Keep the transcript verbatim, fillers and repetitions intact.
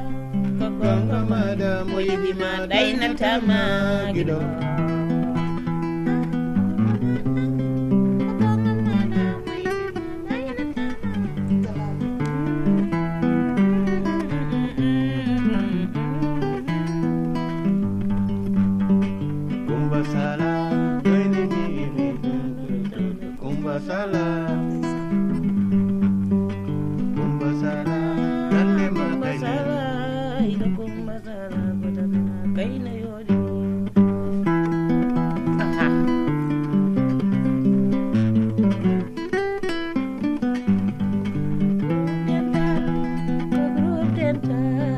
Gonga mada moyidi ma daina tama gido. Kumba sala, doini ni kumba sala, kumba sala, dalle ma daina. Ida kumba sala, badana kaina yodi. Aha. Dental, kagru dental.